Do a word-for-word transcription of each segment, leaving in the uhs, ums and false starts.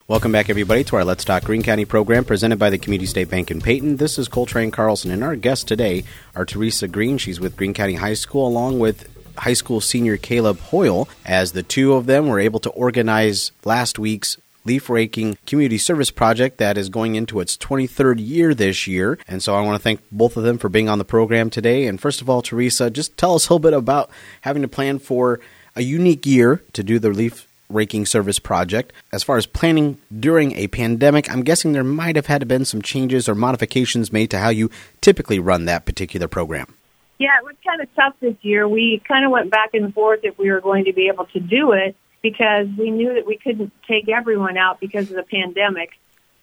Welcome back, everybody, to our Let's Talk Greene County program presented by the Community State Bank in Peyton. This is Coltrane Carlson, and our guests today are Teresa Greene. She's with Greene County High School, along with high school senior Caleb Hoyle, as the two of them were able to organize last week's leaf raking community service project that is going into its twenty-third year this year. And so I want to thank both of them for being on the program today. And first of all, Teresa, just tell us a little bit about having to plan for a unique year to do the leaf raking service project. As far as planning during a pandemic, I'm guessing there might have had to been some changes or modifications made to how you typically run that particular program. Yeah, it was kind of tough this year. We kind of went back and forth if we were going to be able to do it because we knew that we couldn't take everyone out because of the pandemic.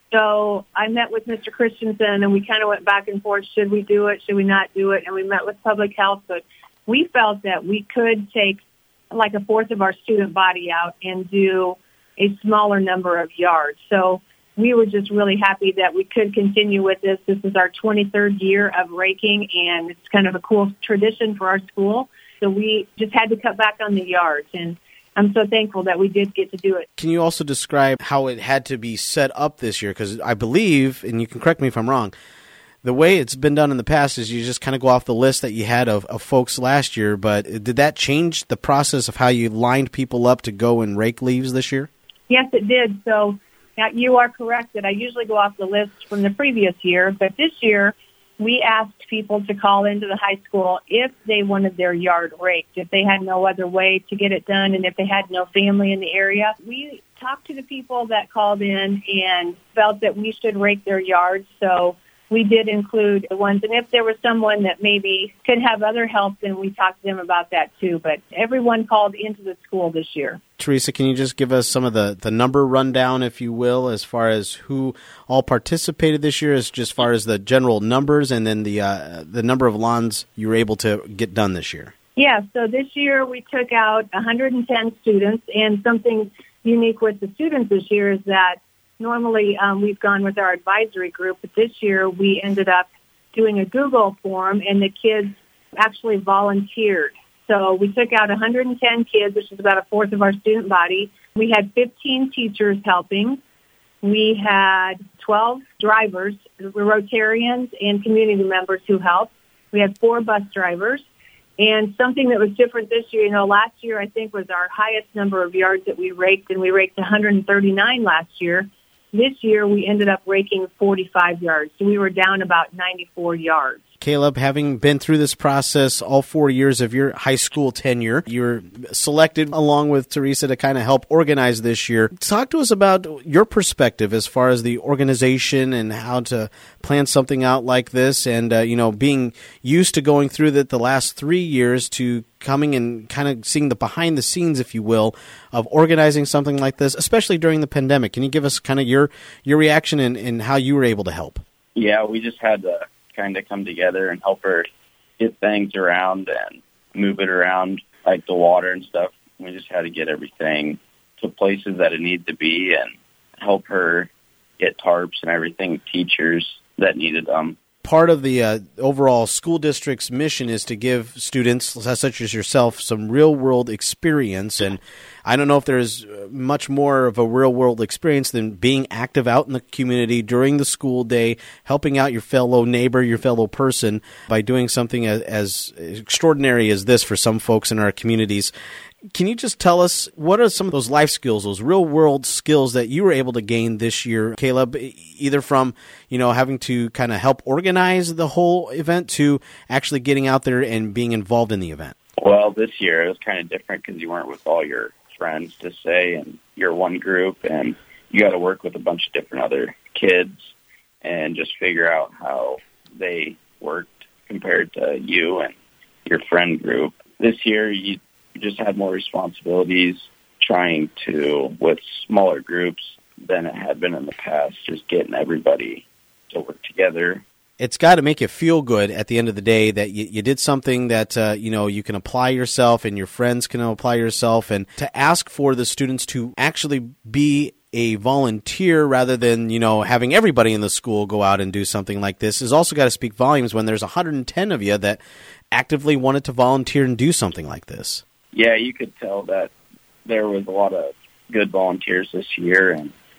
So I met with Mister Christensen and we kind of went back and forth. Should we do it? Should we not do it? And we met with public health, but we felt that we could take like a fourth of our student body out and do a smaller number of yards. So we were just really happy that we could continue with this. This is our twenty-third year of raking, and it's kind of a cool tradition for our school. So we just had to cut back on the yards, and I'm so thankful that we did get to do it. Can you also describe how it had to be set up this year? Because I believe, and you can correct me if I'm wrong, the way it's been done in the past is you just kind of go off the list that you had of, of folks last year, but did that change the process of how you lined people up to go and rake leaves this year? Yes, it did. So now you are correct that I usually go off the list from the previous year, but this year we asked people to call into the high school if they wanted their yard raked, if they had no other way to get it done, and if they had no family in the area. We talked to the people that called in and felt that we should rake their yards, so we did include the ones, and if there was someone that maybe could have other help, then we talked to them about that too. But everyone called into the school this year. Teresa, can you just give us some of the, the number rundown, if you will, as far as who all participated this year, as just far as the general numbers, and then the uh, the number of lawns you were able to get done this year? Yeah, so this year we took out one hundred ten students, and something unique with the students this year is that normally um, we've gone with our advisory group, but this year we ended up doing a Google form, and the kids actually volunteered. So we took out one hundred ten kids, which is about a fourth of our student body. We had fifteen teachers helping. We had twelve drivers, Rotarians, and community members who helped. We had four bus drivers. And something that was different this year, you know, last year I think was our highest number of yards that we raked, and we raked one hundred thirty-nine last year. This year, we ended up raking forty-five yards, so we were down about ninety-four yards. Caleb, having been through this process all four years of your high school tenure, you were selected along with Teresa to kind of help organize this year. Talk to us about your perspective as far as the organization and how to plan something out like this, and uh, you know, being used to going through that the last three years to coming and kind of seeing the behind the scenes, if you will, of organizing something like this, especially during the pandemic. Can you give us kind of your your reaction and, and how you were able to help? Yeah, we just had to kind of come together and help her get things around and move it around, like the water and stuff. We just had to get everything to places that it needed to be and help her get tarps and everything, teachers that needed them. Part of the uh, overall school district's mission is to give students, such as yourself, some real-world experience. And I don't know if there's much more of a real-world experience than being active out in the community during the school day, helping out your fellow neighbor, your fellow person, by doing something as, as extraordinary as this for some folks in our communities. Can you just tell us, what are some of those life skills, those real-world skills that you were able to gain this year, Caleb, either from, you know, having to kind of help organize the whole event to actually getting out there and being involved in the event? Well, this year it was kind of different because you weren't with all your friends, to say, and you're one group, and you got to work with a bunch of different other kids and just figure out how they worked compared to you and your friend group. This year, you just had more responsibilities trying to, with smaller groups than it had been in the past, just getting everybody to work together. It's got to make you feel good at the end of the day that you, you did something that, uh, you know, you can apply yourself and your friends can apply yourself, and to ask for the students to actually be a volunteer rather than, you know, having everybody in the school go out and do something like this has also got to speak volumes when there's one hundred ten of you that actively wanted to volunteer and do something like this. Yeah, you could tell that there was a lot of good volunteers this year, and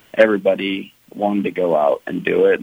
everybody wanted to go out and do it.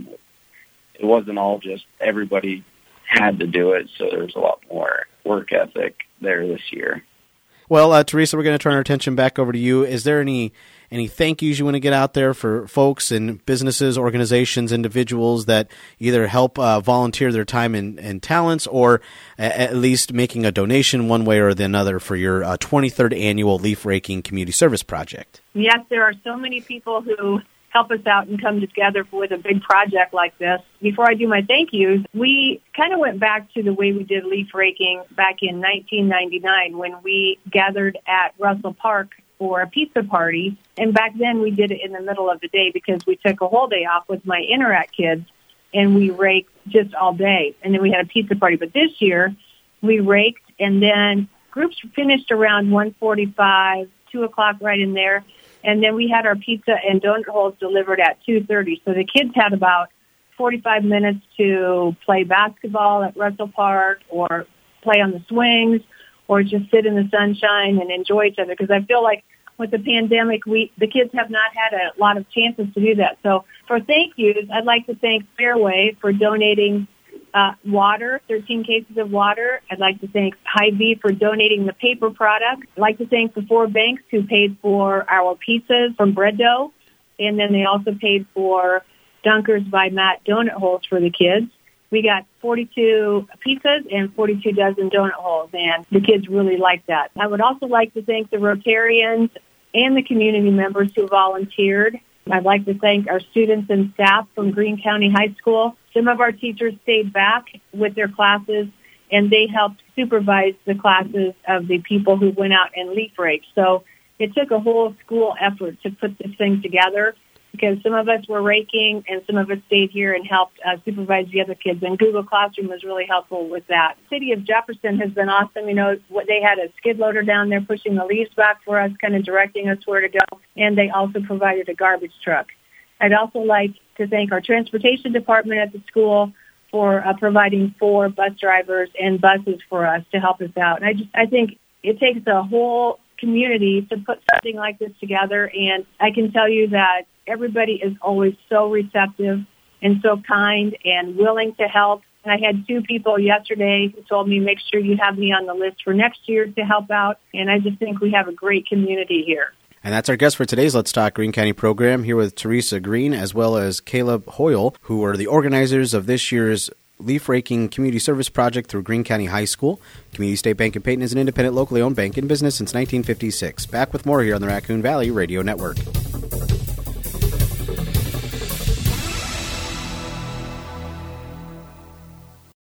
It wasn't all just everybody had to do it, so there was a lot more work ethic there this year. Well, uh, Teresa, we're going to turn our attention back over to you. Is there any any thank yous you want to get out there for folks and businesses, organizations, individuals that either help uh, volunteer their time and, and talents, or a- at least making a donation one way or the another for your uh, twenty-third annual Leaf Raking Community Service Project? Yes, there are so many people who help us out and come together with a big project like this. Before I do my thank yous, we kind of went back to the way we did leaf raking back in nineteen ninety-nine when we gathered at Russell Park for a pizza party. And back then we did it in the middle of the day because we took a whole day off with my Interact kids and we raked just all day. And then we had a pizza party. But this year we raked, and then groups finished around one forty-five, two o'clock, right in there. And then we had our pizza and donut holes delivered at two thirty. So the kids had about forty-five minutes to play basketball at Russell Park or play on the swings or just sit in the sunshine and enjoy each other. Because I feel like with the pandemic, we the kids have not had a lot of chances to do that. So for thank yous, I'd like to thank Fairway for donating Uh, water, thirteen cases of water. I'd like to thank Hy-Vee for donating the paper product. I'd like to thank the four banks who paid for our pizzas from bread dough. And then they also paid for Dunkers by Matt donut holes for the kids. We got forty-two pizzas and forty-two dozen donut holes, and the kids really liked that. I would also like to thank the Rotarians and the community members who volunteered. I'd like to thank our students and staff from Greene County High School. Some of our teachers stayed back with their classes, and they helped supervise the classes of the people who went out and leaf raked. So it took a whole school effort to put this thing together because some of us were raking and some of us stayed here and helped uh, supervise the other kids. And Google Classroom was really helpful with that. The city of Jefferson has been awesome. You know, what they had a skid loader down there pushing the leaves back for us, kind of directing us where to go. And they also provided a garbage truck. I'd also like to thank our transportation department at the school for uh, providing four bus drivers and buses for us to help us out. And I just, I think it takes a whole community to put something like this together. And I can tell you that everybody is always so receptive and so kind and willing to help. And I had two people yesterday who told me, make sure you have me on the list for next year to help out. And I just think we have a great community here. And that's our guest for today's Let's Talk Greene County program, here with Teresa Green as well as Caleb Hoyle, who are the organizers of this year's Leaf Raking Community Service Project through Greene County High School. Community State Bank in Peyton is an independent, locally owned bank in business since nineteen fifty-six. Back with more here on the Raccoon Valley Radio Network.